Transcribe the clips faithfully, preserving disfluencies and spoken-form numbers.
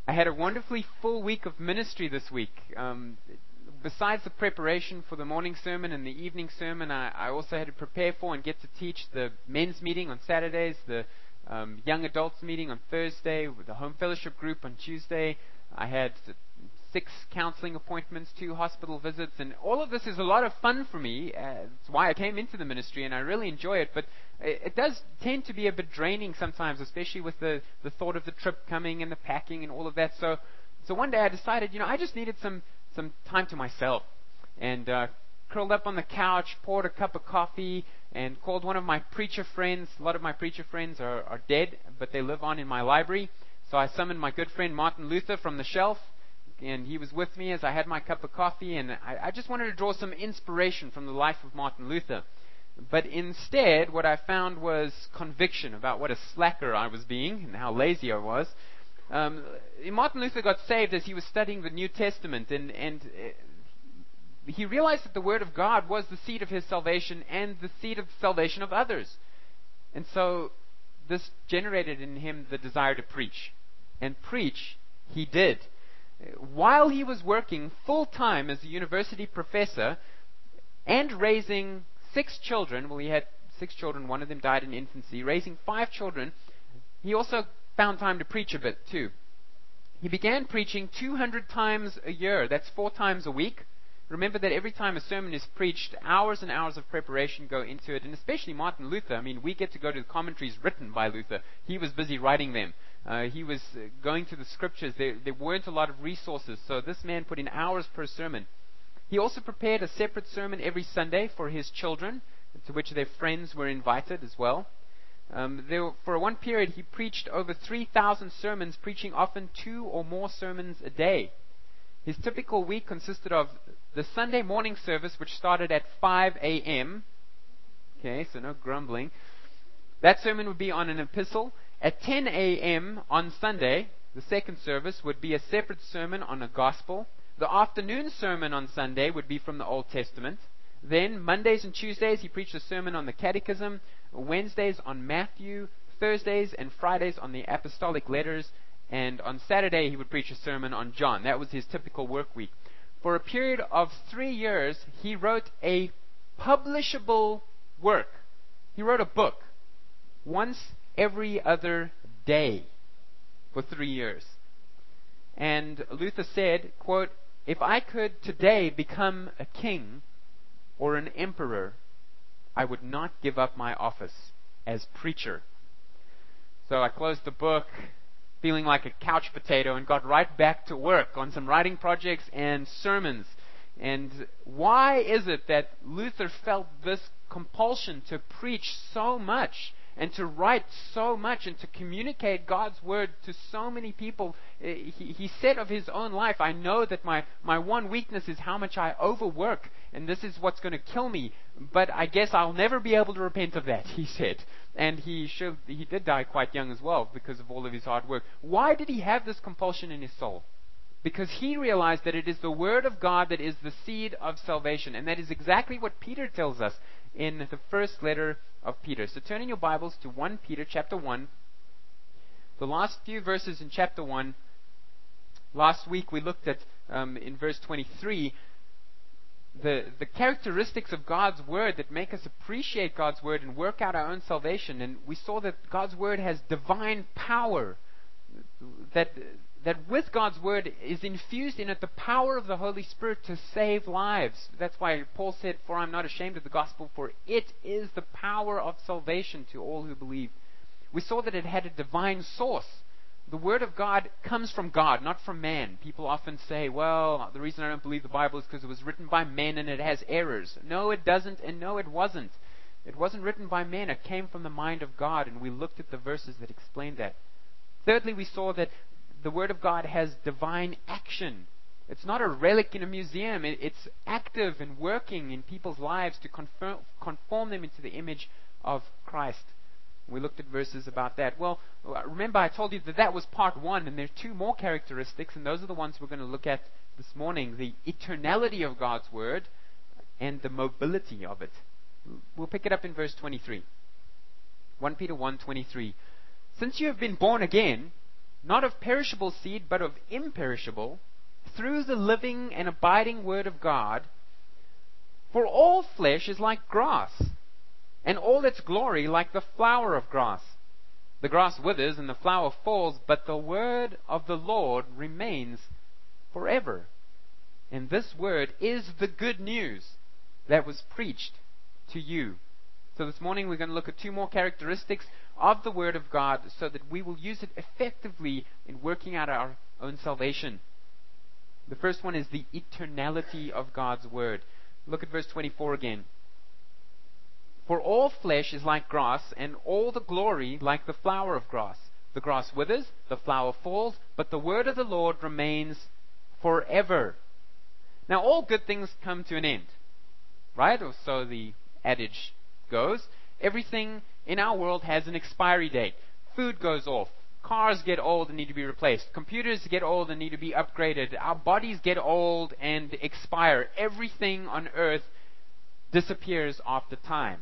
I had a wonderfully full week of ministry this week. Um, besides the preparation for the morning sermon and the evening sermon, I, I also had to prepare for and get to teach the men's meeting on Saturdays, the um, young adults meeting on Thursday, with the home fellowship group on Tuesday. I had six counseling appointments, two hospital visits, and all of this is a lot of fun for me. Uh, it's why I came into the ministry, and I really enjoy it. But it, it does tend to be a bit draining sometimes, especially with the, the thought of the trip coming and the packing and all of that. So, so one day I decided, you know, I just needed some some time to myself, and uh, curled up on the couch, poured a cup of coffee, and called one of my preacher friends. A lot of my preacher friends are, are dead, but they live on in my library. So I summoned my good friend Martin Luther from the shelf, and he was with me as I had my cup of coffee, and I, I just wanted to draw some inspiration from the life of Martin Luther. But instead, what I found was conviction about what a slacker I was being and how lazy I was. Um, Martin Luther got saved as he was studying the New Testament, and, and uh, he realized that the Word of God was the seed of his salvation and the seed of the salvation of others. And so this generated in him the desire to preach. And preach he did. While he was working full-time as a university professor and raising six children, well, he had six children, one of them died in infancy, raising five children, he also found time to preach a bit too. He began preaching two hundred times a year. That's four times a week. Remember that every time a sermon is preached, hours and hours of preparation go into it, and especially Martin Luther. I mean, we get to go to the commentaries written by Luther. He was busy writing them. Uh, he was uh, going to the scriptures. There, there weren't a lot of resources, so this man put in hours per sermon. He also prepared a separate sermon every Sunday for his children, to which their friends were invited as well. Um, there, for one period, he preached over three thousand sermons, preaching often two or more sermons a day. His typical week consisted of the Sunday morning service, which started at five a.m. Okay, so no grumbling. That sermon would be on an epistle. At ten a.m. on Sunday, the second service would be a separate sermon on a gospel. The afternoon sermon on Sunday would be from the Old Testament. Then, Mondays and Tuesdays, he preached a sermon on the Catechism. Wednesdays on Matthew. Thursdays and Fridays on the Apostolic Letters. And on Saturday, he would preach a sermon on John. That was his typical work week. For a period of three years, he wrote a publishable work. He wrote a book once every other day for three years. And Luther said, quote, "If I could today become a king or an emperor, I would not give up my office as preacher." So I closed the book feeling like a couch potato and got right back to work on some writing projects and sermons. And why is it that Luther felt this compulsion to preach so much and to write so much and to communicate God's word to so many people? He, he said of his own life, "I know that my, my one weakness is how much I overwork, and this is what's going to kill me. But I guess I'll never be able to repent of that," he said. And he should, he did die quite young as well because of all of his hard work. Why did he have this compulsion in his soul? Because he realized that it is the Word of God that is the seed of salvation. And that is exactly what Peter tells us in the first letter of Peter. So turn in your Bibles to First Peter chapter one. The last few verses in chapter one. Last week we looked at, um, in verse twenty-three, the, the characteristics of God's Word that make us appreciate God's Word and work out our own salvation. And we saw that God's Word has divine power. That... That with God's Word is infused in it the power of the Holy Spirit to save lives. That's why Paul said, "For I'm not ashamed of the gospel, for it is the power of salvation to all who believe." We saw that it had a divine source. The Word of God comes from God, not from man. People often say, "Well, the reason I don't believe the Bible is because it was written by men and it has errors." No, it doesn't, and no, it wasn't. It wasn't written by men. It came from the mind of God, and we looked at the verses that explained that. Thirdly, we saw that the Word of God has divine action. It's not a relic in a museum. It's active and working in people's lives to conform, conform them into the image of Christ. We looked at verses about that. Well, remember I told you that that was part one, and there are two more characteristics, and those are the ones we're going to look at this morning. The eternality of God's Word and the mobility of it. We'll pick it up in verse twenty-three. First Peter one twenty-three. "Since you have been born again, not of perishable seed, but of imperishable, through the living and abiding word of God. For all flesh is like grass, and all its glory like the flower of grass. The grass withers and the flower falls, but the word of the Lord remains forever. And this word is the good news that was preached to you. So this morning we're going to look at two more characteristics of the Word of God so that we will use it effectively in working out our own salvation. The first one is the eternality of God's Word. Look at verse twenty-four again. For all flesh is like grass, and all the glory like the flower of grass. The grass withers, the flower falls, but the word of the Lord remains forever. Now all good things come to an end, right? Or so the adage goes. Everything in our world has an expiry date. Food goes off. Cars get old and need to be replaced. Computers get old and need to be upgraded. Our bodies get old and expire. Everything on earth disappears after time.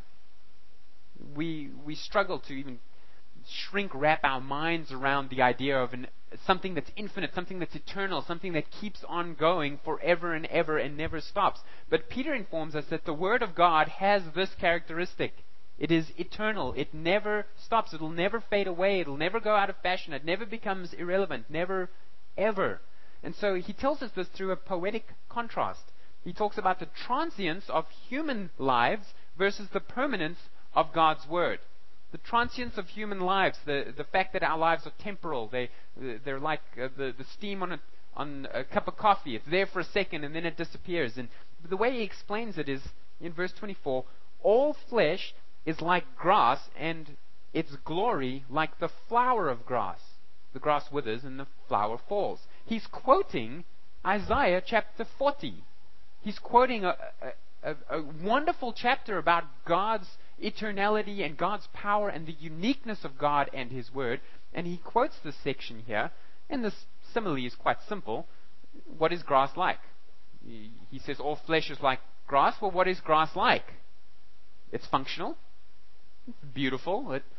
We we struggle to even shrink wrap our minds around the idea of an, something that's infinite, something that's eternal, something that keeps on going forever and ever and never stops. But Peter informs us that the Word of God has this characteristic. It is eternal. It never stops. It will never fade away. It will never go out of fashion. It never becomes irrelevant. Never, ever. And so he tells us this through a poetic contrast. He talks about the transience of human lives versus the permanence of God's Word. The transience of human lives, the, the fact that our lives are temporal. They, they're like uh, the, the steam on a, on a cup of coffee. It's there for a second and then it disappears. And the way he explains it is in verse twenty-four, all flesh is like grass, and its glory like the flower of grass. The grass withers and the flower falls. He's quoting Isaiah chapter forty. He's quoting a, a, a, a wonderful chapter about God's eternality and God's power and the uniqueness of God and His Word. And he quotes this section here, and this simile is quite simple. What is grass like? He says all flesh is like grass. Well, what is grass like? It's functional. It's beautiful. It,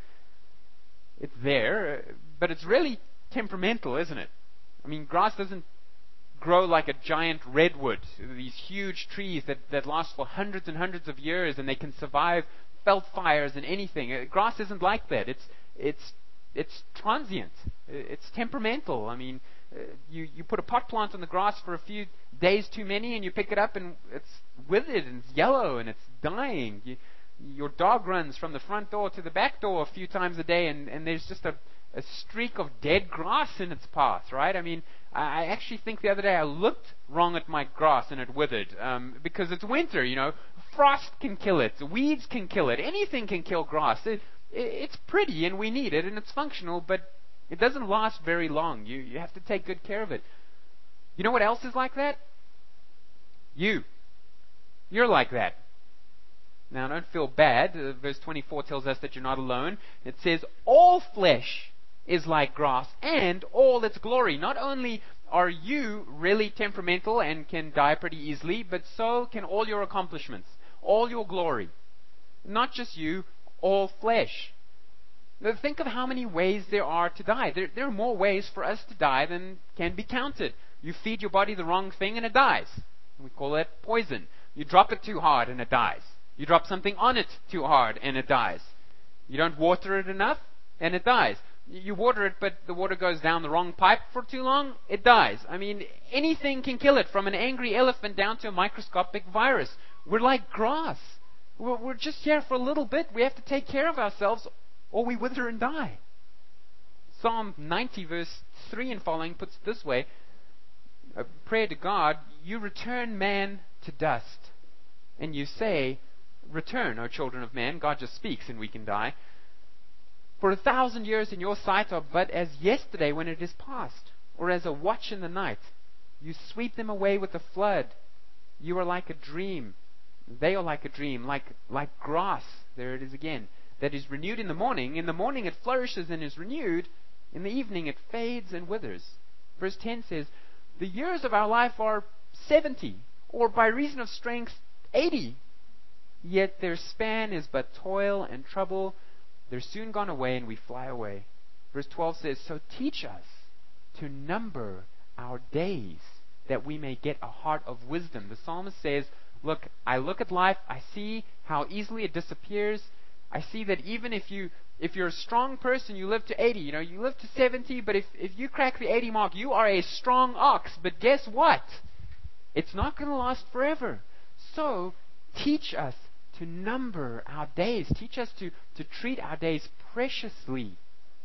it's there. But it's really temperamental, isn't it? I mean, grass doesn't grow like a giant redwood. These huge trees that, that last for hundreds and hundreds of years, and they can survive felt fires and anything. Uh, grass isn't like that. It's it's it's transient. It's temperamental. I mean, uh, you you put a pot plant on the grass for a few days too many, and you pick it up and it's withered and it's yellow and it's dying. You, your dog runs from the front door to the back door a few times a day, and, and there's just a, a streak of dead grass in its path, right? I mean, I actually think the other day I looked wrong at my grass and it withered um, because it's winter, you know. Frost can kill it. Weeds can kill it. Anything can kill grass. It, it, it's pretty and we need it and it's functional, but it doesn't last very long. You, you have to take good care of it. You know what else is like that? You. You're like that. Now, don't feel bad. Uh, verse twenty-four tells us that you're not alone. It says, all flesh is like grass, and all its glory. Not only are you really temperamental and can die pretty easily, but so can all your accomplishments, all your glory. Not just you, all flesh. Now, think of how many ways there are to die. There, there are more ways for us to die than can be counted. You feed your body the wrong thing and it dies. We call that poison. You drop it too hard and it dies. You drop something on it too hard and it dies. You don't water it enough and it dies. You water it, but the water goes down the wrong pipe for too long, it dies. I mean, anything can kill it, from an angry elephant down to a microscopic virus. We're like grass. We're, we're just here for a little bit. We have to take care of ourselves, or we wither and die. Psalm ninety, verse three and following puts it this way, a prayer to God, you return man to dust, and you say, return, O children of man. God just speaks and we can die. For a thousand years in your sight are but as yesterday when it is past, or as a watch in the night. You sweep them away with a flood. You are like a dream. They are like a dream, like, like grass. There it is again. That is renewed in the morning. In the morning it flourishes and is renewed. In the evening it fades and withers. Verse ten says, the years of our life are seventy, or by reason of strength eighty. Yet their span is but toil and trouble. They're soon gone away and we fly away. Verse twelve says, so teach us to number our days, that we may get a heart of wisdom. The psalmist says, look, I look at life, I see how easily it disappears. I see that even if you if you're a strong person, you live to eighty, you know, you live to seventy, but if, if you crack the eighty mark, you are a strong ox. But guess what? It's not going to last forever. So, teach us to number our days. Teach us to, to treat our days preciously.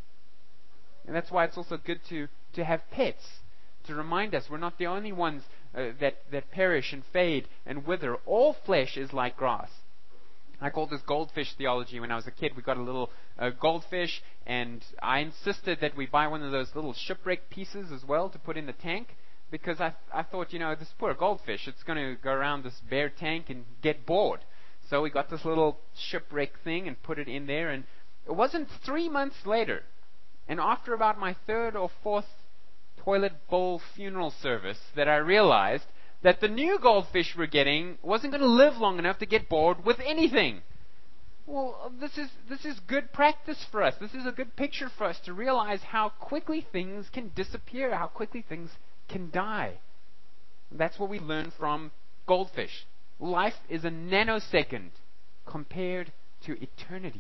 And that's why it's also good to, to have pets, to remind us we're not the only ones uh, that, that perish and fade and wither. All flesh is like grass. I called this goldfish theology when I was a kid. We got a little uh, goldfish, and I insisted that we buy one of those little shipwreck pieces as well to put in the tank, because I, I thought, you know, this poor goldfish, it's going to go around this bare tank and get bored. So we got this little shipwreck thing and put it in there, and it wasn't three months later, and after about my third or fourth toilet bowl funeral service, that I realized that the new goldfish we're getting wasn't going to live long enough to get bored with anything. Well, this is this is good practice for us. This is a good picture for us to realize how quickly things can disappear, how quickly things can die. That's what we learn from goldfish. Life is a nanosecond compared to eternity.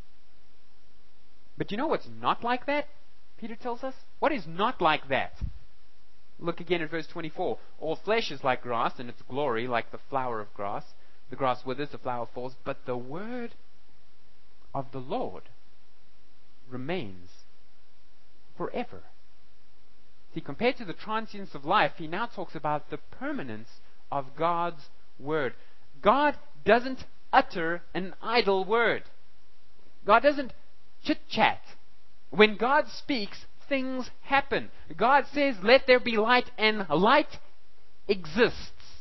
But you know what's not like that? Peter tells us. What is not like that? Look again at verse twenty-four. All flesh is like grass, and its glory like the flower of grass. The grass withers, the flower falls, but the word of the Lord remains forever. See, compared to the transience of life, he now talks about the permanence of God's word. God doesn't utter an idle word. God doesn't chit-chat. When God speaks, things happen. God says, let there be light, and light exists.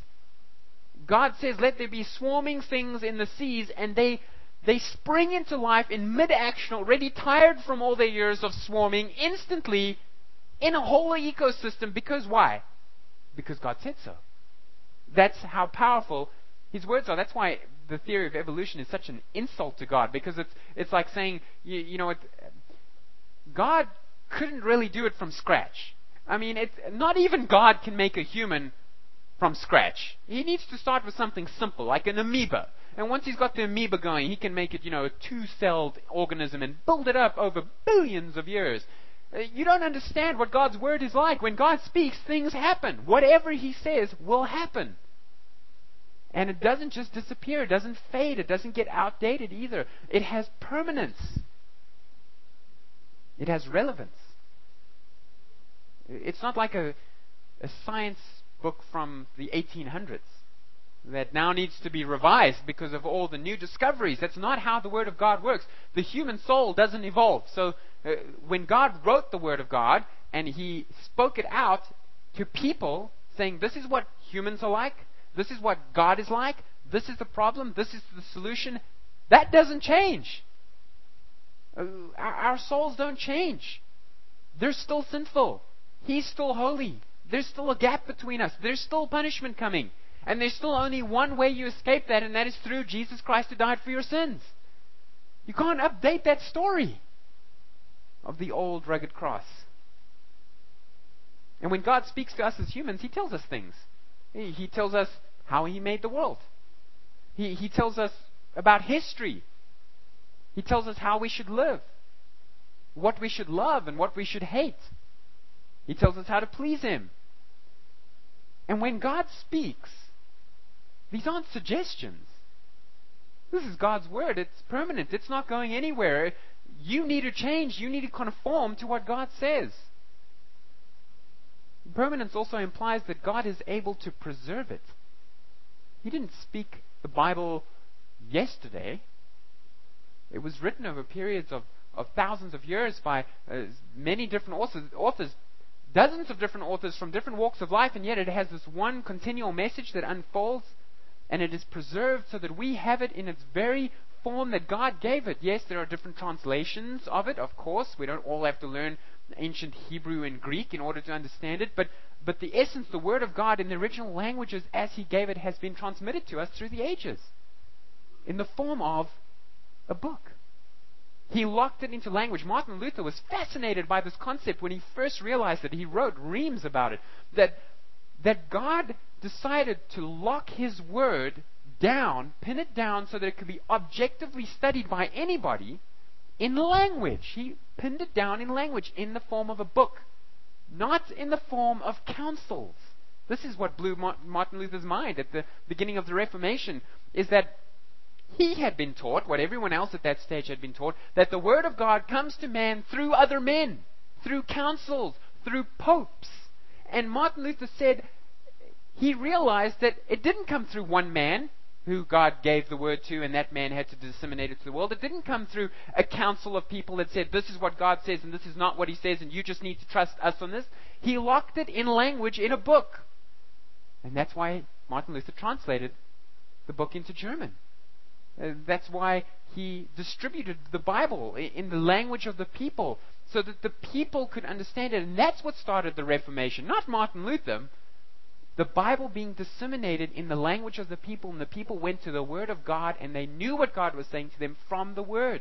God says, let there be swarming things in the seas, and they they spring into life in mid-action, already tired from all their years of swarming, instantly in a whole ecosystem. Because why? Because God said so. That's how powerful His words are. That's why the theory of evolution is such an insult to God, because it's it's like saying, you, you know, it, God couldn't really do it from scratch. I mean, it's, not even God can make a human from scratch. He needs to start with something simple, like an amoeba. And once he's got the amoeba going, he can make it, you know, a two-celled organism and build it up over billions of years. Uh, you don't understand what God's word is like. When God speaks, things happen. Whatever He says will happen. And it doesn't just disappear. It doesn't fade. It doesn't get outdated either. It has permanence. It has relevance. It's not like a, a science book from the eighteen hundreds that now needs to be revised because of all the new discoveries. That's not how the Word of God works. The human soul doesn't evolve. So uh, when God wrote the Word of God and He spoke it out to people saying, this is what humans are like, this is what God is like, this is the problem, this is the solution, that doesn't change. Uh, our, our souls don't change. They're still sinful. He's still holy. There's still a gap between us. There's still punishment coming. And there's still only one way you escape that, and that is through Jesus Christ who died for your sins. You can't update that story of the old rugged cross. And when God speaks to us as humans, He tells us things. He, he tells us how He made the world. He, he tells us about history. He tells us how we should live, what we should love and what we should hate. He tells us how to please Him. And when God speaks, these aren't suggestions. This is God's word. It's permanent. It's not going anywhere. You need to change. You need to conform to what God says. Permanence also implies that God is able to preserve it. He didn't speak the Bible yesterday. It was written over periods of, of thousands of years by uh, many different authors, authors, dozens of different authors from different walks of life, and yet it has this one continual message that unfolds, and it is preserved so that we have it in its very form that God gave it. Yes, there are different translations of it, of course. We don't all have to learn ancient Hebrew and Greek in order to understand it, but, but the essence, the Word of God in the original languages as He gave it, has been transmitted to us through the ages in the form of a book. He locked it into language. Martin Luther was fascinated by this concept when he first realized it. He wrote reams about it. That, that God decided to lock His Word down, pin it down so that it could be objectively studied by anybody in language. He pinned it down in language, in the form of a book, not in the form of councils. This is what blew Martin Luther's mind at the beginning of the Reformation, is that he had been taught, what everyone else at that stage had been taught, that the Word of God comes to man through other men, through councils, through popes. And Martin Luther said he realized that it didn't come through one man who God gave the Word to, and that man had to disseminate it to the world. It didn't come through a council of people that said, this is what God says, and this is not what He says, and you just need to trust us on this. He locked it in language in a book. And that's why Martin Luther translated the book into German. Uh, that's why he distributed the Bible in, in the language of the people, so that the people could understand it. And that's what started the Reformation, not Martin Luther. The Bible being disseminated in the language of the people, and the people went to the Word of God, and they knew what God was saying to them from the Word.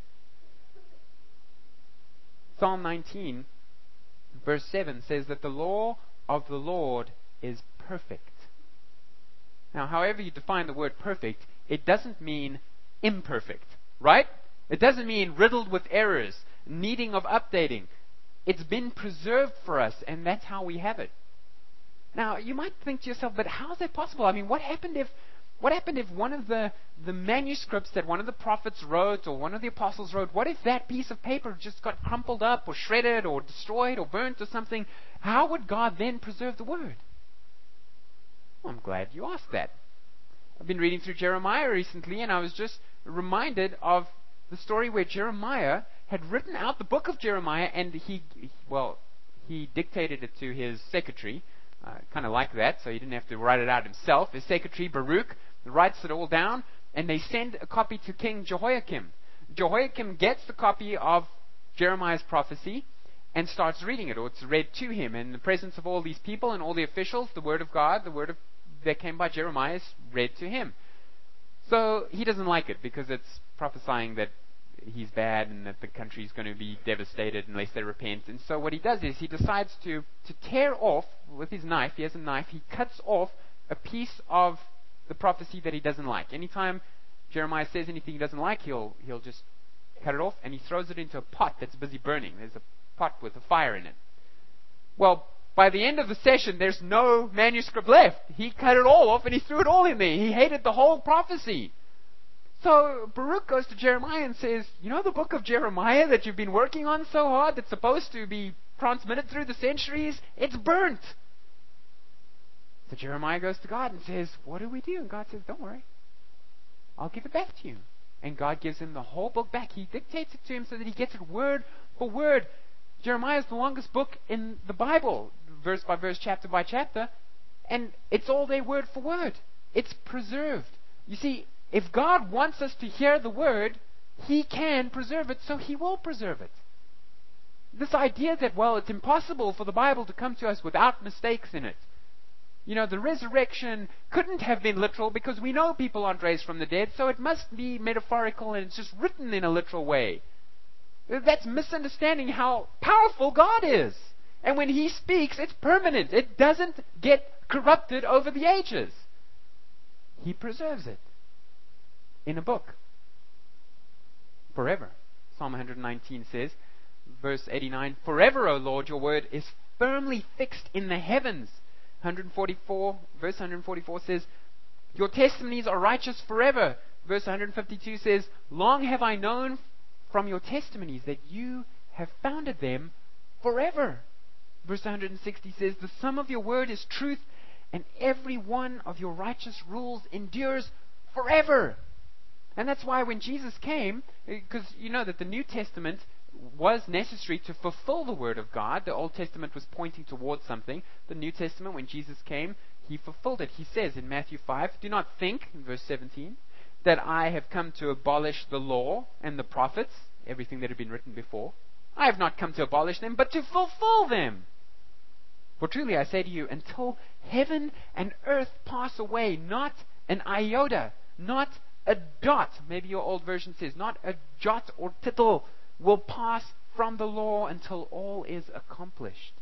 Psalm nineteen, verse seven says that the law of the Lord is perfect. Now, however you define the word perfect, it doesn't mean imperfect, right? It doesn't mean riddled with errors, needing of updating. It's been preserved for us, and that's how we have it. Now, you might think to yourself, but how is that possible? I mean, what happened if what happened if one of the, the manuscripts that one of the prophets wrote or one of the apostles wrote, what if that piece of paper just got crumpled up or shredded or destroyed or burnt or something? How would God then preserve the Word? Well, I'm glad you asked that. I've been reading through Jeremiah recently, and I was just reminded of the story where Jeremiah had written out the book of Jeremiah, and he, well, he dictated it to his secretary, uh, kind of like that, so he didn't have to write it out himself. His secretary, Baruch, writes it all down, and they send a copy to King Jehoiakim. Jehoiakim gets the copy of Jeremiah's prophecy and starts reading it, or it's read to him in the presence of all these people and all the officials. The word of God, the word of, that came by Jeremiah, is read to him. So he doesn't like it because it's prophesying that he's bad and that the country is going to be devastated unless they repent. And so what he does is he decides to, to tear off, with his knife, he has a knife, he cuts off a piece of the prophecy that he doesn't like. Anytime Jeremiah says anything he doesn't like, he'll, he'll just cut it off, and he throws it into a pot that's busy burning. There's a pot with a fire in it. Well, by the end of the session, there's no manuscript left. He cut it all off and he threw it all in there. He hated the whole prophecy. So Baruch goes to Jeremiah and says, you know the book of Jeremiah that you've been working on so hard, that's supposed to be transmitted through the centuries? It's burnt. So Jeremiah goes to God and says, what do we do? And God says, don't worry. I'll give it back to you. And God gives him the whole book back. He dictates it to him so that he gets it word for word. Jeremiah is the longest book in the Bible, verse by verse, chapter by chapter, and it's all there word for word. It's preserved. You see, if God wants us to hear the Word, He can preserve it, so He will preserve it. This idea that, well, it's impossible for the Bible to come to us without mistakes in it. You know, the resurrection couldn't have been literal because we know people aren't raised from the dead, so it must be metaphorical and it's just written in a literal way. That's misunderstanding how powerful God is. And when He speaks, it's permanent. It doesn't get corrupted over the ages. He preserves it in a book forever. Psalm one nineteen says, verse eighty-nine, forever, O Lord, your word is firmly fixed in the heavens. one forty-four, verse one forty-four says, your testimonies are righteous forever. Verse one fifty-two says, long have I known from your testimonies that you have founded them forever. Verse one sixty says, the sum of your word is truth, and every one of your righteous rules endures forever. And that's why when Jesus came, because you know that the New Testament was necessary to fulfill the Word of God. The Old Testament was pointing towards something. The New Testament, when Jesus came, He fulfilled it. He says in Matthew five, do not think, in verse seventeen, that I have come to abolish the law and the prophets, everything that had been written before. I have not come to abolish them, but to fulfill them. For truly I say to you, until heaven and earth pass away, not an iota, not a dot, maybe your old version says, not a jot or tittle will pass from the law until all is accomplished.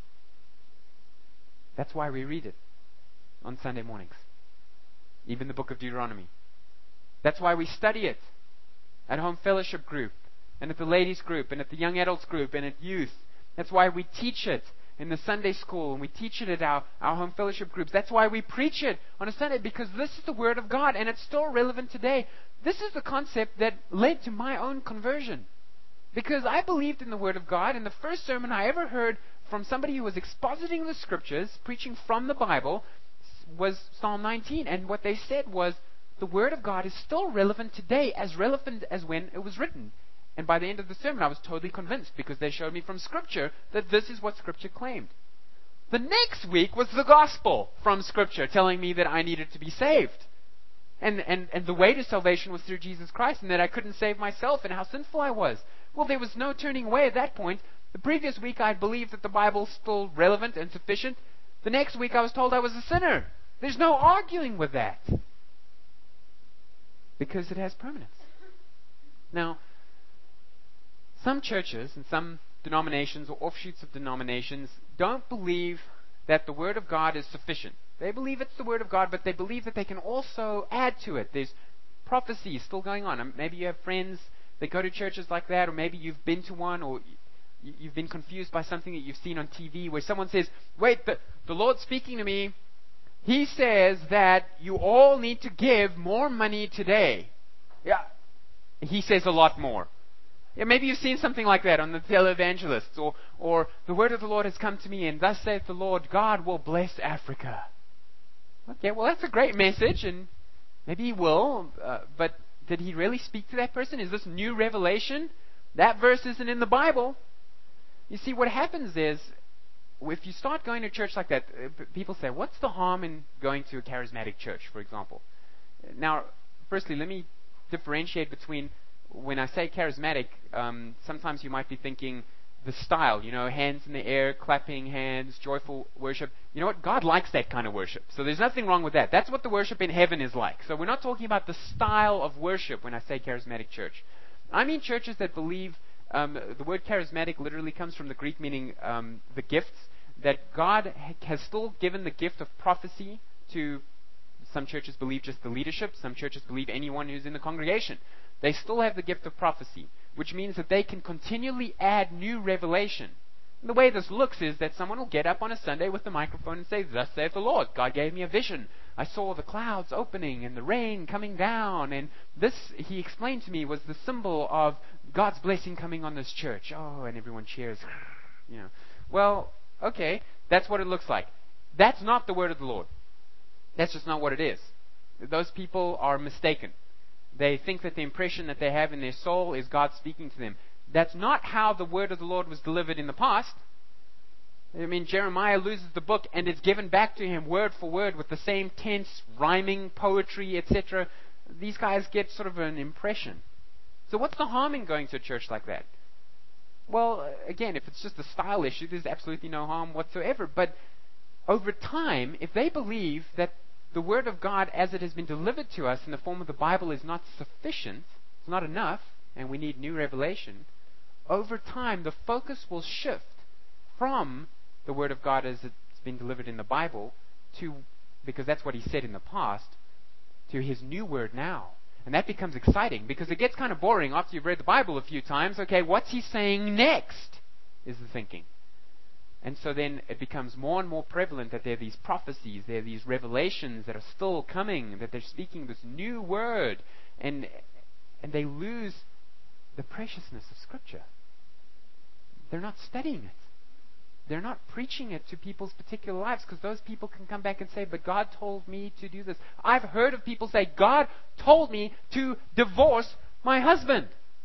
That's why we read it on Sunday mornings. Even the book of Deuteronomy. That's why we study it at home fellowship group, and at the ladies group, and at the young adults group, and at youth. That's why we teach it in the Sunday school, and we teach it at our, our home fellowship groups. That's why we preach it on a Sunday, because this is the Word of God, and it's still relevant today. This is the concept that led to my own conversion. Because I believed in the Word of God, and the first sermon I ever heard from somebody who was expositing the Scriptures, preaching from the Bible, was Psalm nineteen. And what they said was, the Word of God is still relevant today, as relevant as when it was written. And by the end of the sermon, I was totally convinced, because they showed me from Scripture that this is what Scripture claimed. The next week was the gospel from Scripture, telling me that I needed to be saved. And, and, and the way to salvation was through Jesus Christ, and that I couldn't save myself, and how sinful I was. Well, there was no turning away at that point. The previous week, I believed that the Bible's still relevant and sufficient. The next week, I was told I was a sinner. There's no arguing with that. Because it has permanence. Now, some churches and some denominations or offshoots of denominations don't believe that the Word of God is sufficient. They believe it's the Word of God, but they believe that they can also add to it. There's prophecy still going on. Maybe you have friends that go to churches like that, or maybe you've been to one, or you've been confused by something that you've seen on T V where someone says, wait, the, the Lord's speaking to me. He says that you all need to give more money today. Yeah. He says a lot more. Yeah, maybe you've seen something like that on the televangelists, or, or the word of the Lord has come to me, and thus saith the Lord, God will bless Africa. Okay, well that's a great message, and maybe He will, uh, but did He really speak to that person? Is this new revelation? That verse isn't in the Bible. You see, what happens is, if you start going to church like that, uh, people say, what's the harm in going to a charismatic church, for example? Now, firstly, let me differentiate between, when I say charismatic, um, sometimes you might be thinking the style, you know, hands in the air, clapping hands, joyful worship. You know what? God likes that kind of worship. So there's nothing wrong with that. That's what the worship in heaven is like. So we're not talking about the style of worship when I say charismatic church. I mean churches that believe, um, the word charismatic literally comes from the Greek meaning um, the gifts, that God ha- has still given the gift of prophecy to, some churches believe just the leadership, some churches believe anyone who's in the congregation. They still have the gift of prophecy, which means that they can continually add new revelation. And the way this looks is that someone will get up on a Sunday with the microphone and say, thus saith the Lord, God gave me a vision. I saw the clouds opening and the rain coming down, and this, He explained to me, was the symbol of God's blessing coming on this church. Oh, and everyone cheers. You know. Well, okay, that's what it looks like. That's not the word of the Lord. That's just not what it is. Those people are mistaken. They think that the impression that they have in their soul is God speaking to them. That's not how the word of the Lord was delivered in the past. I mean, Jeremiah loses the book and it's given back to him word for word with the same tense, rhyming, poetry, et cetera. These guys get sort of an impression. So what's the harm in going to a church like that? Well, again, if it's just a style issue, there's absolutely no harm whatsoever. But over time, if they believe that the Word of God as it has been delivered to us in the form of the Bible is not sufficient, it's not enough, and we need new revelation, over time the focus will shift from the Word of God as it's been delivered in the Bible to, because that's what He said in the past, to His new Word now. And that becomes exciting because it gets kind of boring after you've read the Bible a few times. Okay, what's He saying next is the thinking. And so then it becomes more and more prevalent that there are these prophecies, there are these revelations that are still coming, that they're speaking this new word, and and they lose the preciousness of Scripture. They're not studying it. They're not preaching it to people's particular lives, because those people can come back and say, but God told me to do this. I've heard of people say, God told me to divorce my husband.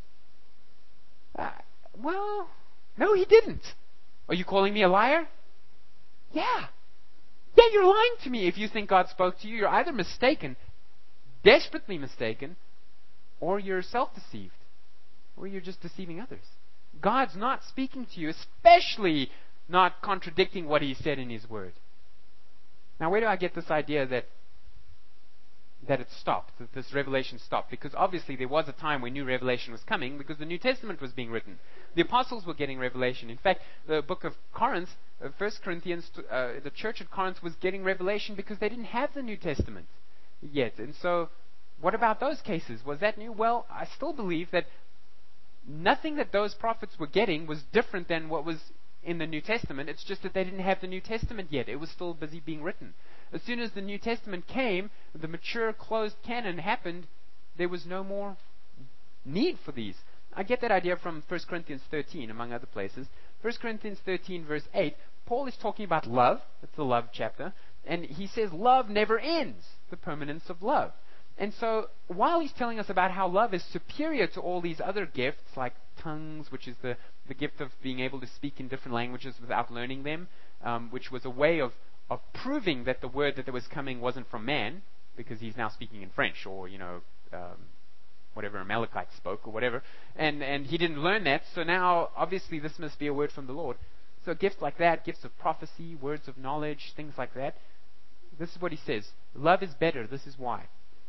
Uh, well, no, He didn't. Are you calling me a liar? Yeah. Yeah, you're lying to me if you think God spoke to you. You're either mistaken, desperately mistaken, or you're self-deceived, or you're just deceiving others. God's not speaking to you, especially not contradicting what He said in His Word. Now, where do I get this idea that that it stopped, that this revelation stopped. Because obviously there was a time when new revelation was coming because the New Testament was being written. The apostles were getting revelation. In fact, the book of Corinth, uh, First Corinthians, uh, the church at Corinth was getting revelation because they didn't have the New Testament yet. And so, what about those cases? Was that new? Well, I still believe that nothing that those prophets were getting was different than what was in the New Testament. It's just that they didn't have the New Testament yet. It was still busy being written. As soon as the New Testament came, the mature, closed canon happened, there was no more need for these. I get that idea from First Corinthians thirteen, among other places. First Corinthians thirteen, verse eight, Paul is talking about love. That's the love chapter. And he says love never ends, the permanence of love. And so, while he's telling us about how love is superior to all these other gifts, like tongues, which is the, the gift of being able to speak in different languages without learning them, um, which was a way of, of proving that the word that was coming wasn't from man, because he's now speaking in French, or, you know, um, whatever Amalekite spoke, or whatever. And, and he didn't learn that, so now, obviously, this must be a word from the Lord. So gifts like that, gifts of prophecy, words of knowledge, things like that, this is what he says. Love is better. This is why.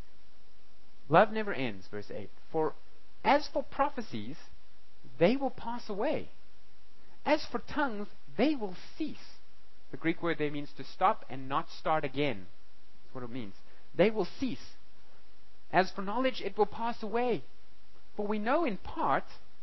Love never ends, verse eight. For as for prophecies, they will pass away. As for tongues, they will cease. The Greek word there means to stop and not start again. That's what it means. They will cease. As for knowledge, it will pass away. For we know in part,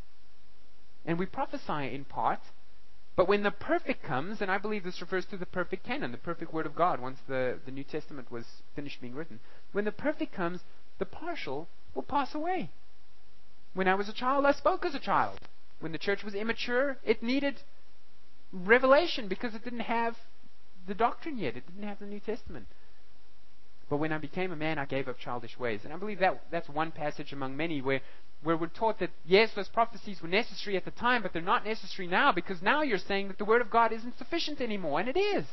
and we prophesy in part, but when the perfect comes, and I believe this refers to the perfect canon, the perfect word of God, once the, the New Testament was finished being written. When the perfect comes, the partial will pass away. When I was a child, I spoke as a child. When the church was immature, it needed revelation because it didn't have the doctrine yet. It didn't have the New Testament. But when I became a man, I gave up childish ways. And I believe that that's one passage among many where, where we're taught that, yes, those prophecies were necessary at the time, but they're not necessary now because now you're saying that the Word of God isn't sufficient anymore. And it is.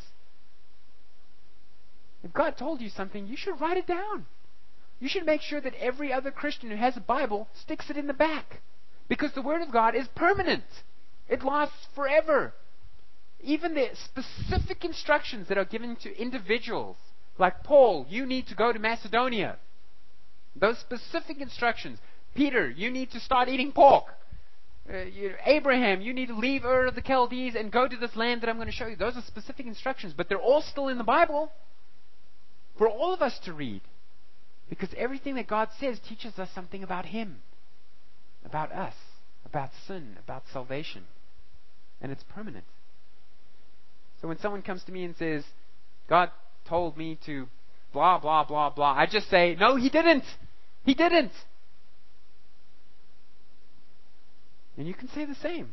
If God told you something, you should write it down. You should make sure that every other Christian who has a Bible sticks it in the back. Because the Word of God is permanent. It lasts forever. Even the specific instructions that are given to individuals, like Paul, you need to go to Macedonia. Those specific instructions. Peter, you need to start eating pork. Uh, you, Abraham, you need to leave Ur of the Chaldees and go to this land that I'm going to show you. Those are specific instructions, but they're all still in the Bible for all of us to read. Because everything that God says teaches us something about Him, about us, about sin, about salvation. And it's permanent. So when someone comes to me and says, God told me to blah, blah, blah, blah, I just say, no, He didn't. He didn't. And you can say the same.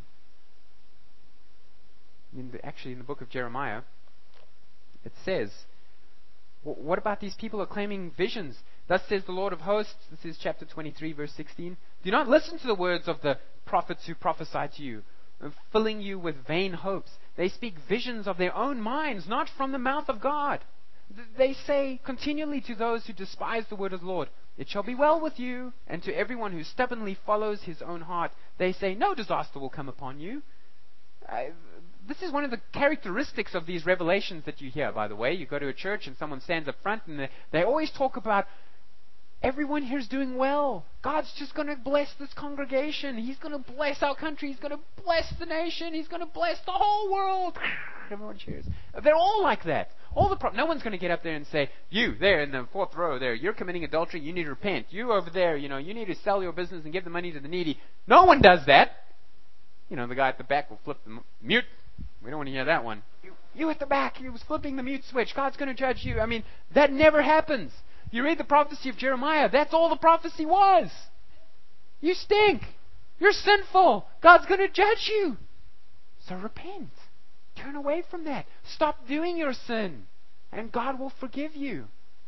In the, actually, in the book of Jeremiah, it says, what about these people who are claiming visions? Thus says the Lord of hosts, this is chapter twenty-three, verse sixteen. Do not listen to the words of the prophets who prophesy to you, filling you with vain hopes. They speak visions of their own minds, not from the mouth of God. They say continually to those who despise the word of the Lord, it shall be well with you. And to everyone who stubbornly follows his own heart, they say, no disaster will come upon you. I, this is one of the characteristics of these revelations that you hear, by the way. You go to a church and someone stands up front and they, they always talk about, everyone here is doing well. God's just going to bless this congregation. He's going to bless our country. He's going to bless the nation. He's going to bless the whole world. Everyone cheers. They're all like that. All the pro- no one's going to get up there and say, you there in the fourth row there, you're committing adultery. You need to repent. You over there, you know, you need to sell your business and give the money to the needy. No one does that. You know, the guy at the back will flip the m- mute. We don't want to hear that one. You, you at the back, you was flipping the mute switch. God's going to judge you. I mean, that never happens. You read the prophecy of Jeremiah. That's all the prophecy was. You stink. You're sinful. God's going to judge you. So repent. Turn away from that. Stop doing your sin. And God will forgive you.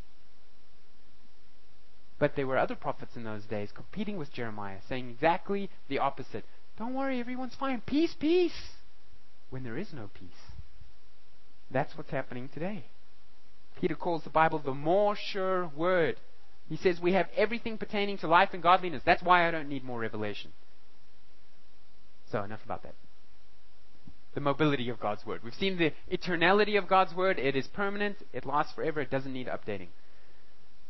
But there were other prophets in those days competing with Jeremiah, saying exactly the opposite. Don't worry, everyone's fine. Peace, peace. When there is no peace. That's what's happening today. Peter calls the Bible the more sure word. He says we have everything pertaining to life and godliness. That's why I don't need more revelation. So enough about that. The mobility of God's word. We've seen the eternality of God's word. It is permanent. It lasts forever. It doesn't need updating.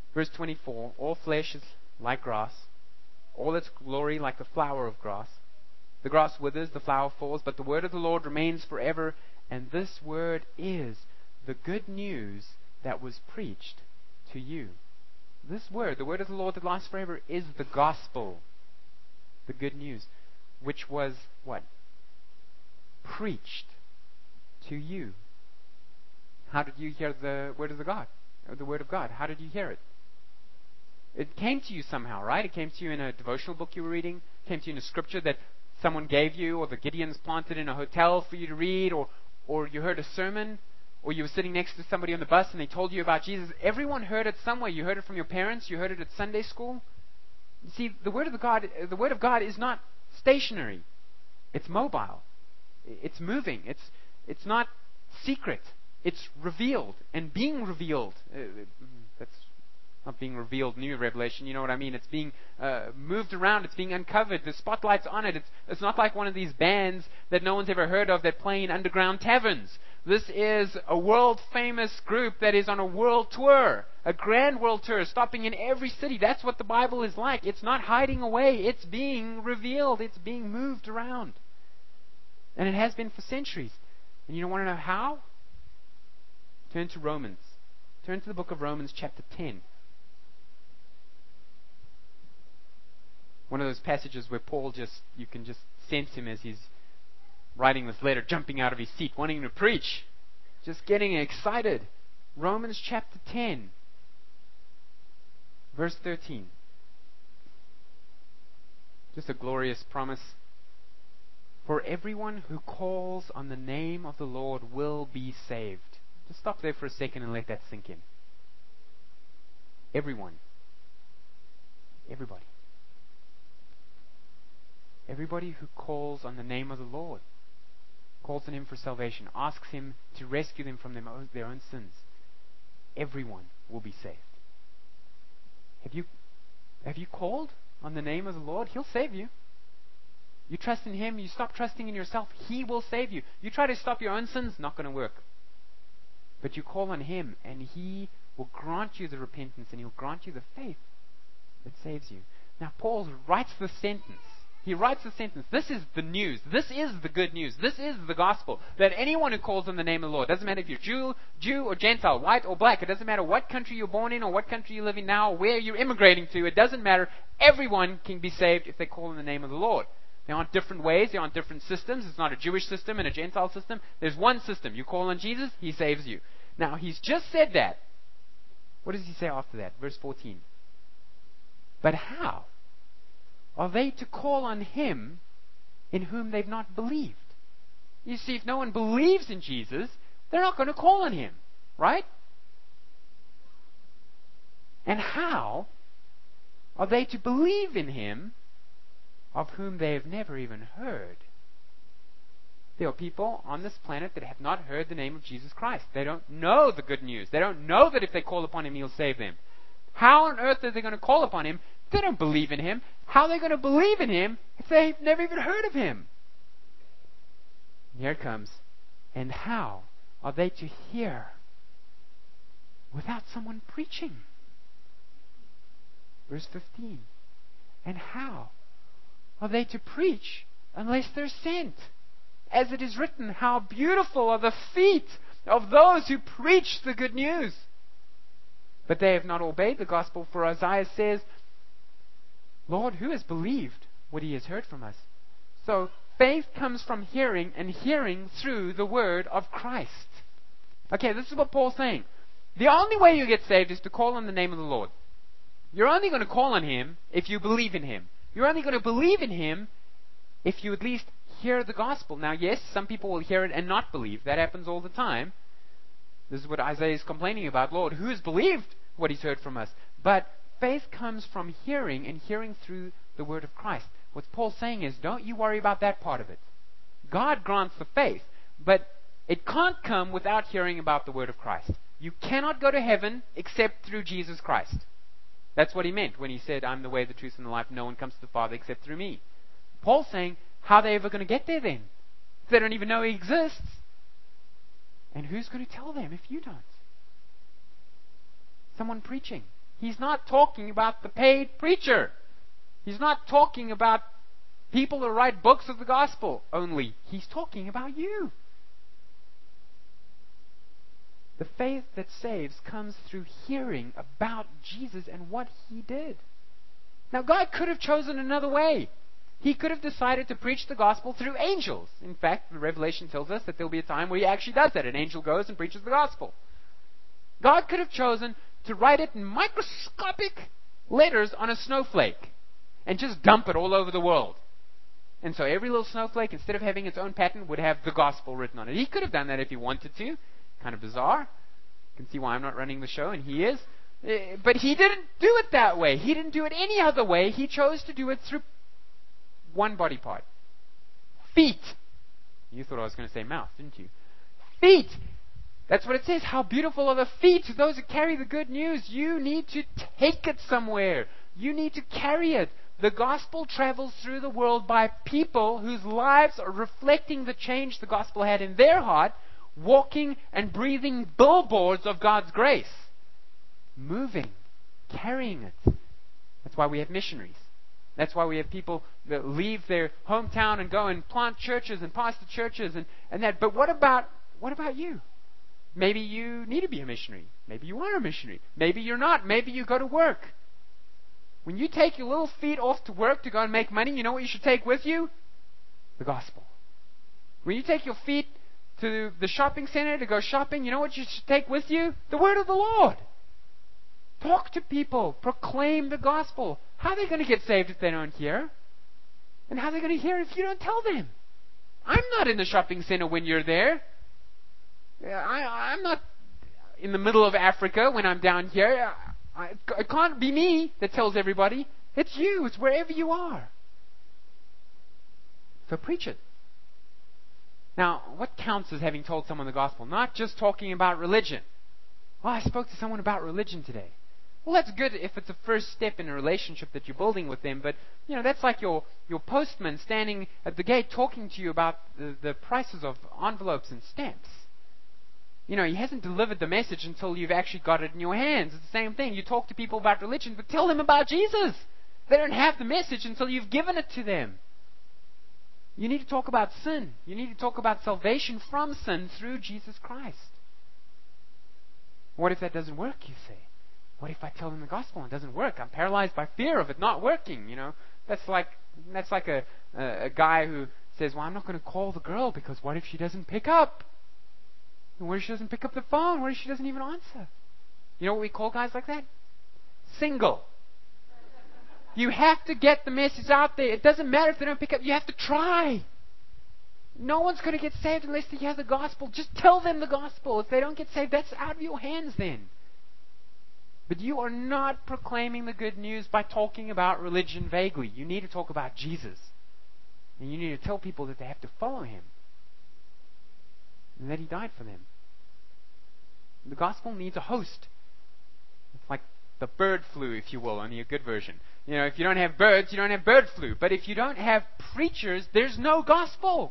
Verse twenty-four, all flesh is like grass, all its glory like the flower of grass. The grass withers, the flower falls, but the word of the Lord remains forever. And this word is the good news that was preached to you. This word, the word of the Lord that lasts forever, is the gospel, the good news, which was what? Preached to you. How did you hear the word of the God? Or the word of God? How did you hear it? It came to you somehow, right? It came to you in a devotional book you were reading. It came to you in a scripture that someone gave you, or the Gideons planted in a hotel for you to read, or, or you heard a sermon, or you were sitting next to somebody on the bus and they told you about Jesus. Everyone heard it somewhere. You heard it from your parents. You heard it at Sunday school. You see, the word of the God, the word of God is not stationary. It's mobile. It's moving. It's it's not secret. It's revealed and being revealed. Uh, that's not being revealed, new revelation. You know what I mean? It's being uh, moved around. It's being uncovered. The spotlight's on it. It's it's not like one of these bands that no one's ever heard of that play in underground taverns. This is a world-famous group that is on a world tour, a grand world tour, stopping in every city. That's what the Bible is like. It's not hiding away. It's being revealed. It's being moved around. And it has been for centuries. And you don't want to know how? Turn to Romans. Turn to the book of Romans chapter ten. One of those passages where Paul just, you can just sense him as he's writing this letter, jumping out of his seat, wanting to preach, just getting excited. Romans chapter ten, verse thirteen. Just a glorious promise. For everyone who calls on the name of the Lord will be saved. Just stop there for a second and let that sink in. Everyone. Everybody. Everybody who calls on the name of the Lord, calls on Him for salvation, asks Him to rescue them from them, their own sins, everyone will be saved. Have you, have you called on the name of the Lord? He'll save you. You trust in Him, you stop trusting in yourself, He will save you. You try to stop your own sins, not going to work. But you call on Him, and He will grant you the repentance, and He'll grant you the faith that saves you. Now, Paul writes the sentence. He writes the sentence. This is the news. This is the good news. This is the gospel. That anyone who calls on the name of the Lord, doesn't matter if you're Jew, Jew or Gentile, white or black, it doesn't matter what country you're born in or what country you live in now, or where you're immigrating to, it doesn't matter. Everyone can be saved if they call on the name of the Lord. There aren't different ways. There aren't different systems. It's not a Jewish system and a Gentile system. There's one system. You call on Jesus, He saves you. Now, He's just said that. What does He say after that? Verse fourteen. But how are they to call on Him in whom they've not believed? You see, if no one believes in Jesus, they're not going to call on Him, right? And how are they to believe in Him of whom they have never even heard? There are people on this planet that have not heard the name of Jesus Christ. They don't know the good news. They don't know that if they call upon Him, He'll save them. How on earth are they going to call upon Him? They don't believe in Him. How are they going to believe in Him if they've never even heard of Him? Here it comes. And how are they to hear without someone preaching? Verse fifteen. And how are they to preach unless they're sent? As it is written, how beautiful are the feet of those who preach the good news. But they have not obeyed the gospel, for Isaiah says, Lord, who has believed what He has heard from us? So faith comes from hearing, and hearing through the word of Christ. Okay, this is what Paul's saying. The only way you get saved is to call on the name of the Lord. You're only going to call on Him if you believe in Him. You're only going to believe in Him if you at least hear the gospel. Now, yes, some people will hear it and not believe. That happens all the time. This is what Isaiah is complaining about. Lord, who has believed what He's heard from us? But faith comes from hearing, and hearing through the word of Christ. What Paul's saying is, don't you worry about that part of it. God grants the faith, but it can't come without hearing about the word of Christ. You cannot go to heaven except through Jesus Christ. That's what He meant when He said, I'm the way, the truth, and the life. No one comes to the Father except through me. Paul's saying, how are they ever going to get there then? If they don't even know He exists. And who's going to tell them if you don't? Someone preaching. He's not talking about the paid preacher. He's not talking about people who write books of the gospel only. He's talking about you. The faith that saves comes through hearing about Jesus and what He did. Now, God could have chosen another way. He could have decided to preach the gospel through angels. In fact, the Revelation tells us that there will be a time where He actually does that. An angel goes and preaches the gospel. God could have chosen to write it in microscopic letters on a snowflake and just dump it all over the world. And so every little snowflake, instead of having its own pattern, would have the gospel written on it. He could have done that if He wanted to. Kind of bizarre. You can see why I'm not running the show, and He is. But He didn't do it that way. He didn't do it any other way. He chose to do it through one body part. Feet. You thought I was going to say mouth, didn't you? Feet. That's what it says. How beautiful are the feet of those who carry the good news. You need to take it somewhere. You need to carry it. The gospel travels through the world by people whose lives are reflecting the change the gospel had in their heart, walking and breathing billboards of God's grace. Moving, carrying it. That's why we have missionaries. That's why we have people that leave their hometown and go and plant churches and pastor churches and, and that. But what about what about you? Maybe you need to be a missionary. Maybe you are a missionary. Maybe you're not. Maybe you go to work. When you take your little feet off to work to go and make money, you know what you should take with you? The gospel. When you take your feet to the shopping center to go shopping, you know what you should take with you? The word of the Lord. Talk to people. Proclaim the gospel. How are they going to get saved if they don't hear? And how are they going to hear if you don't tell them? I'm not in the shopping center when you're there. I, I'm not in the middle of Africa when I'm down here. I, it can't be me that tells everybody. It's you. It's wherever you are. So preach it. Now, what counts as having told someone the gospel? Not just talking about religion. Well, I spoke to someone about religion today. Well, that's good if it's a first step in a relationship that you're building with them, but, you know, that's like your, your postman standing at the gate talking to you about the, the prices of envelopes and stamps. You know, he hasn't delivered the message until you've actually got it in your hands. It's the same thing. You talk to people about religion, but tell them about Jesus. They don't have the message until you've given it to them. You need to talk about sin. You need to talk about salvation from sin through Jesus Christ. What if that doesn't work, you say? What if I tell them the gospel and it doesn't work? I'm paralyzed by fear of it not working. You know, that's like that's like a a, a guy who says, "Well, I'm not going to call the girl because what if she doesn't pick up? And what if she doesn't pick up the phone? What if she doesn't even answer?" You know what we call guys like that? Single. You have to get the message out there. It doesn't matter if they don't pick up. You have to try. No one's going to get saved unless they hear the gospel. Just tell them the gospel. If they don't get saved, that's out of your hands then. But you are not proclaiming the good news by talking about religion vaguely. You need to talk about Jesus. And you need to tell people that they have to follow Him. And that He died for them. The gospel needs a host. It's like the bird flu, if you will, only a good version. You know, if you don't have birds, you don't have bird flu. But if you don't have preachers, there's no gospel.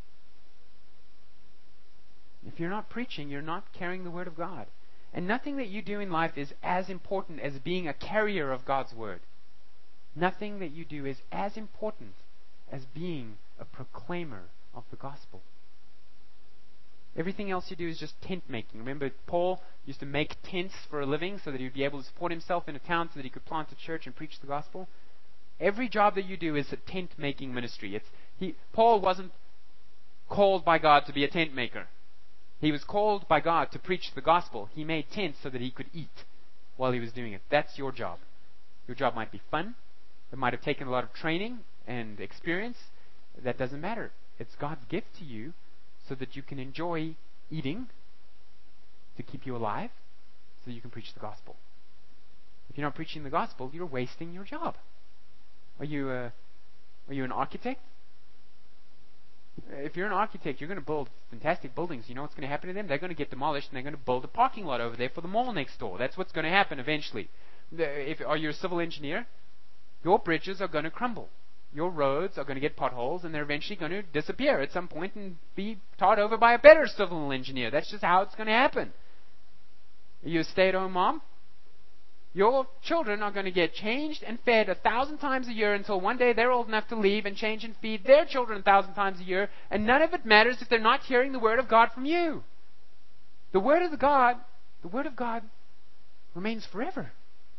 If you're not preaching, you're not carrying the Word of God. And nothing that you do in life is as important as being a carrier of God's Word. Nothing that you do is as important as being a proclaimer of the gospel. Everything else you do is just tent making. Remember, Paul used to make tents for a living so that he would be able to support himself in a town so that he could plant a church and preach the gospel. Every job that you do is a tent making ministry. It's he Paul wasn't called by God to be a tent maker. He was called by God to preach the gospel. He made tents so that he could eat while he was doing it. That's your job. Your job might be fun. It might have taken a lot of training and experience. That doesn't matter. It's God's gift to you so that you can enjoy eating to keep you alive so that you can preach the gospel. If you're not preaching the gospel, you're wasting your job. Are you, a, are you an architect? If you're an architect, you're going to build fantastic buildings. You know what's going to happen to them? They're going to get demolished and they're going to build a parking lot over there for the mall next door. That's what's going to happen eventually. If are you a civil engineer? Your bridges are going to crumble. Your roads are going to get potholes and they're eventually going to disappear at some point and be taught over by a better civil engineer. That's just how it's going to happen. Are you a stay-at-home mom? Your children are going to get changed and fed a thousand times a year until one day they're old enough to leave and change and feed their children a thousand times a year, and none of it matters if they're not hearing the Word of God from you. The Word of the God, the Word of God remains forever.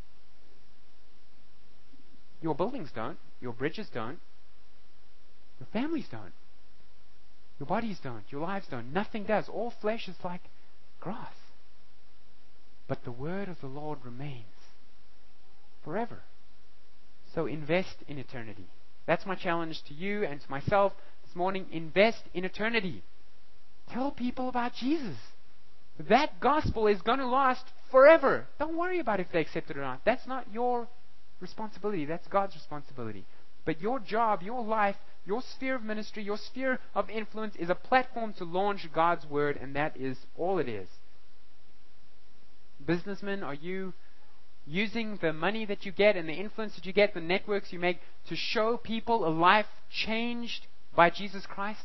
Your buildings don't. Your bridges don't. Your families don't. Your bodies don't. Your lives don't. Nothing does. All flesh is like grass. But the Word of the Lord remains forever. So invest in eternity. That's my challenge to you and to myself this morning. Invest in eternity. Tell people about Jesus. That gospel is going to last forever. Don't worry about if they accept it or not. That's not your responsibility. That's God's responsibility. But your job, your life, your sphere of ministry, your sphere of influence is a platform to launch God's Word, and that is all it is. Businessmen, are you using the money that you get and the influence that you get, the networks you make, to show people a life changed by Jesus Christ?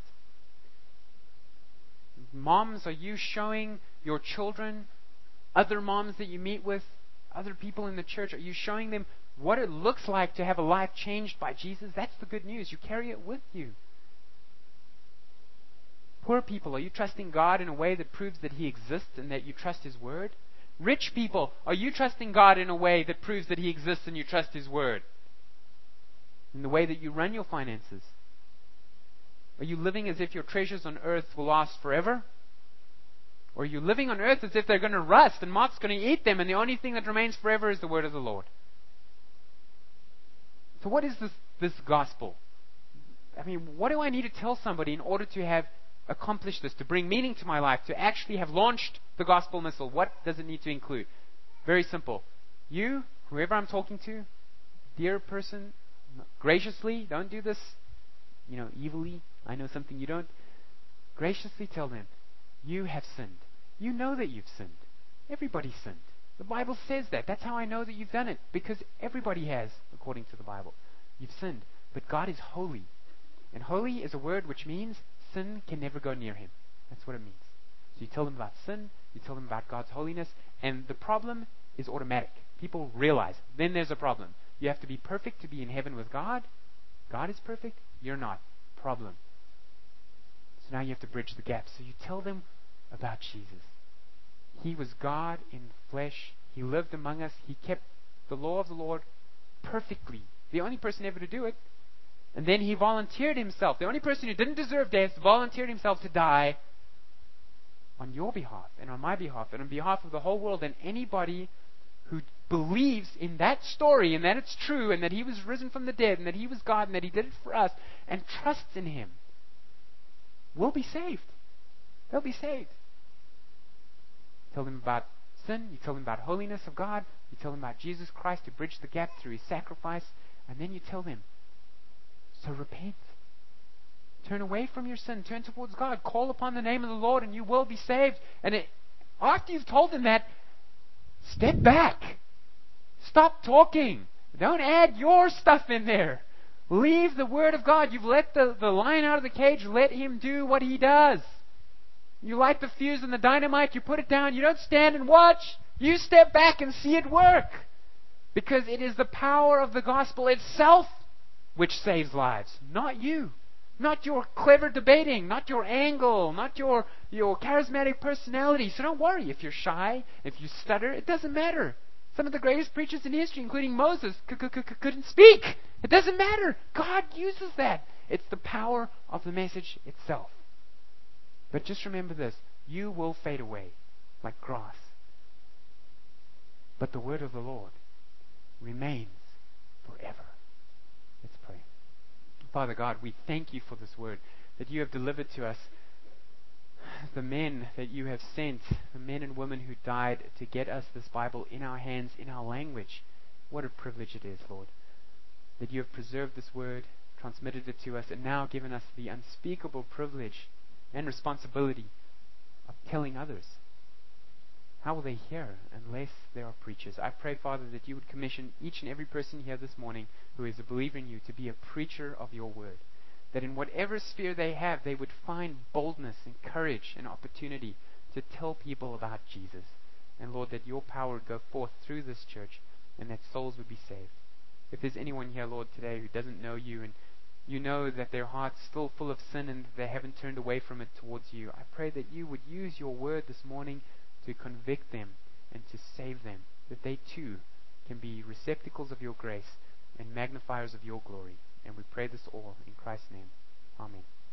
Moms, are you showing your children, other moms that you meet with, other people in the church, are you showing them what it looks like to have a life changed by Jesus? That's the good news. You carry it with you. Poor people, are you trusting God in a way that proves that He exists and that you trust His Word? Rich people, are you trusting God in a way that proves that He exists and you trust His Word? In the way that you run your finances? Are you living as if your treasures on earth will last forever? Or are you living on earth as if they're going to rust and moths going to eat them and the only thing that remains forever is the Word of the Lord? So what is this, this gospel? I mean, what do I need to tell somebody in order to have accomplished this, to bring meaning to my life, to actually have launched the gospel missile? What does it need to include? Very simple. You, whoever I'm talking to, dear person, graciously, don't do this, you know, evilly. I know something you don't. Graciously tell them, you have sinned. You know that you've sinned. Everybody sinned. The Bible says that. That's how I know that you've done it. Because everybody has, according to the Bible. You've sinned. But God is holy. And holy is a word which means sin can never go near Him. That's what it means. So you tell them about sin. You tell them about God's holiness. And the problem is automatic. People realize. Then there's a problem. You have to be perfect to be in heaven with God. God is perfect. You're not. Problem. So now you have to bridge the gap. So you tell them about Jesus. He was God in flesh. He lived among us. He kept the law of the Lord perfectly. The only person ever to do it. And then He volunteered Himself. The only person who didn't deserve death volunteered Himself to die on your behalf and on my behalf and on behalf of the whole world. And anybody who believes in that story and that it's true and that He was risen from the dead and that He was God and that He did it for us and trusts in Him will be saved. They'll be saved. Tell them about sin. You tell them about holiness of God. You tell them about Jesus Christ to bridge the gap through His sacrifice. And then you tell them, so repent. Turn away from your sin. Turn towards God. Call upon the name of the Lord and you will be saved. And it, after you've told them that, step back. Stop talking. Don't add your stuff in there. Leave the Word of God. You've let the, the lion out of the cage. Let Him do what He does. You light the fuse and the dynamite. You put it down. You don't stand and watch. You step back and see it work. Because it is the power of the gospel itself which saves lives. Not you. Not your clever debating. Not your angle. Not your, your charismatic personality. So don't worry if you're shy, if you stutter. It doesn't matter. Some of the greatest preachers in history, including Moses, couldn't speak. It doesn't matter. God uses that. It's the power of the message itself. But just remember this. You will fade away like grass. But the word of the Lord remains forever. Let's pray. Father God, we thank You for this word that You have delivered to us. The men that You have sent, the men and women who died to get us this Bible in our hands, in our language. What a privilege it is, Lord, that You have preserved this word, transmitted it to us, and now given us the unspeakable privilege and responsibility of telling others. How will they hear unless there are preachers? I pray, Father, that You would commission each and every person here this morning who is a believer in You to be a preacher of Your word. That in whatever sphere they have, they would find boldness and courage and opportunity to tell people about Jesus. And Lord, that Your power would go forth through this church and that souls would be saved. If there's anyone here, Lord, today who doesn't know you, and you know that their heart's still full of sin and they haven't turned away from it towards you, I pray that you would use your word this morning to convict them and to save them, that they too can be receptacles of your grace and magnifiers of your glory. And we pray this all in Christ's name. Amen.